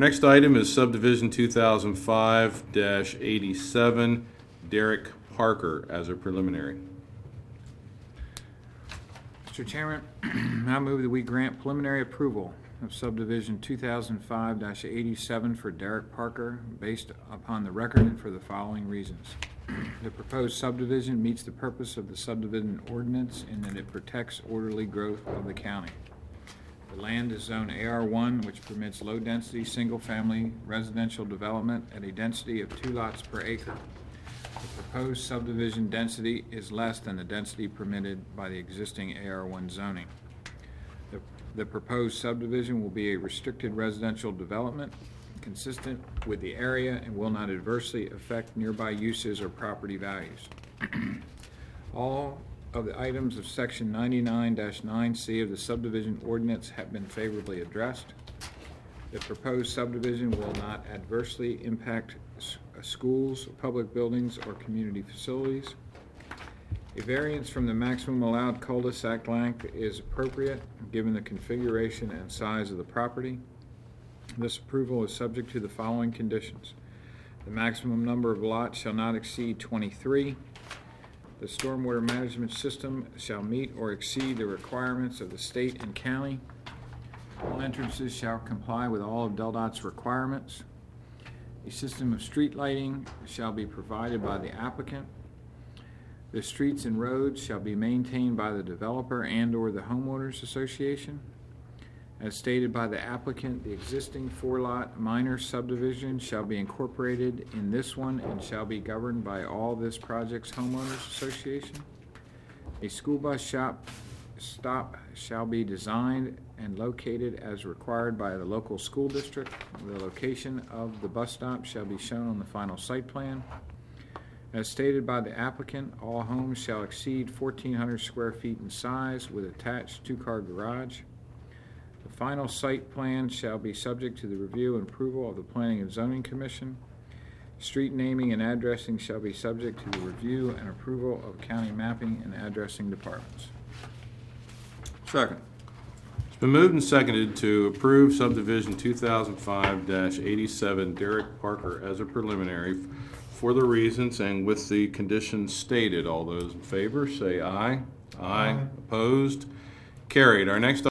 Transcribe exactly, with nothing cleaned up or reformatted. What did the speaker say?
Next item is subdivision two thousand five dash eighty-seven, Derek Parker, as a preliminary. Mister Chairman, I move that we grant preliminary approval of subdivision two thousand five dash eighty-seven for Derek Parker based upon the record and for the following reasons. The proposed subdivision meets the purpose of the subdivision ordinance in that it protects orderly growth of the county. The land is zone A R one, which permits low-density, single-family residential development at a density of two lots per acre. The proposed subdivision density is less than the density permitted by the existing A R one zoning. The, the proposed subdivision will be a restricted residential development consistent with the area and will not adversely affect nearby uses or property values. All of the items of section ninety-nine dash nine C of the subdivision ordinance have been favorably addressed. The proposed subdivision will not adversely impact schools, public buildings, or community facilities. A variance from the maximum allowed cul-de-sac length is appropriate given the configuration and size of the property. This approval is subject to the following conditions. The maximum number of lots shall not exceed twenty-three. The stormwater management system shall meet or exceed the requirements of the state and county. All entrances shall comply with all of DelDOT's requirements. A system of street lighting shall be provided by the applicant. The streets and roads shall be maintained by the developer and/or the homeowners association. As stated by the applicant, the existing four-lot minor subdivision shall be incorporated in this one and shall be governed by all this project's homeowners association. A school bus shop stop shall be designed and located as required by the local school district. The location of the bus stop shall be shown on the final site plan. As stated by the applicant, all homes shall exceed fourteen hundred square feet in size with attached two-car garage. The final site plan shall be subject to the review and approval of the Planning and Zoning Commission. Street naming and addressing shall be subject to the review and approval of county mapping and addressing departments. Second. It's been moved and seconded to approve subdivision two thousand five dash eighty-seven, Derek Parker, as a preliminary for the reasons and with the conditions stated. All those in favor say aye. Aye. Aye. Opposed? Carried. Our next